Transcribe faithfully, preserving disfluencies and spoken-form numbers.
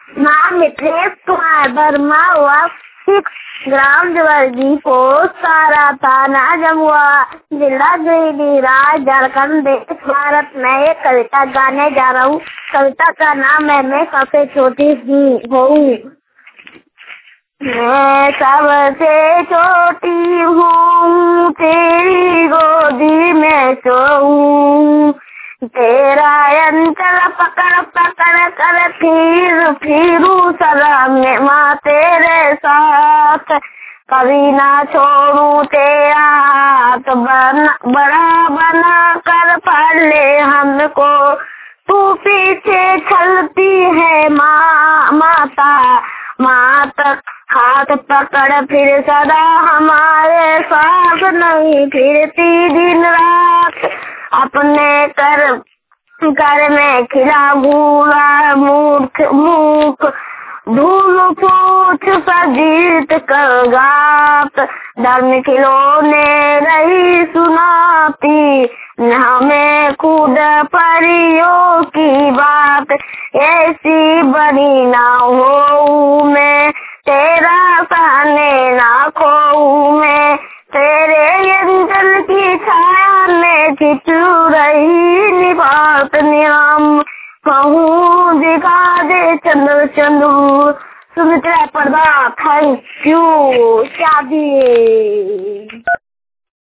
नाम मिथिलेश कुमार वर्मा हुआ six gram जवर्गी post सारा थाना जमुआ जिला गिरिडीह राज्य झारखंड देश भारत। मैं एक कविता गाने जा रहा हूँ। कविता का नाम है मैं सबसे छोटी हूँ। मैं सबसे छोटी हूँ तेरी गोदी में सोऊं, तेरा अंचल पकड़ पकड़ कर फिर फिरूं सदा में माँ तेरे साथ। कभी ना छोड़ूं तेरा हाथ बना बड़ा बना कर पढ़ ले हमको। तू पीछे चलती है माँ माता माँ तक हाथ पकड़ फिर सदा हमारे साथ नहीं फिरती दिन रात। अपने कर घर में खिला भूला मूर्ख मूक धूल पूछ सजीत कर गात। धर्म खिलौने रही सुनाती हमें खुद परियों की बात। ऐसी बनी ना हो मैं तेरा सहने ना खोऊं मैं, तेरे अंचल की छाया में छिपू रही निभात नियम। कहूँ दिखा दे चंद्र चंद्र सुमित्रा प्रदा। Thank you. शादी